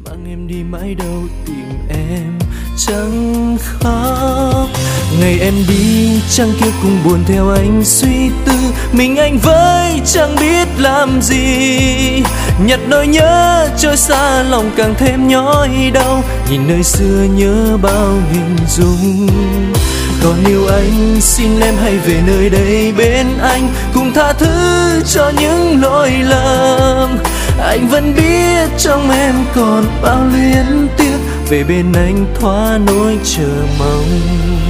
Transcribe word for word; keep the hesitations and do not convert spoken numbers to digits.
mang em đi mãi đâu tìm em chẳng khóc. Ngày em đi trăng kia cùng buồn theo anh suy tư, mình anh với chẳng biết làm gì. Nhặt nỗi nhớ trôi xa lòng càng thêm nhói đau, nhìn nơi xưa nhớ bao hình dung. Còn yêu anh xin em hãy về nơi đây bên anh, cùng tha thứ cho những lỗi lầm. Anh vẫn biết trong em còn bao luyến tiếc, về bên anh thoa nỗi chờ mong.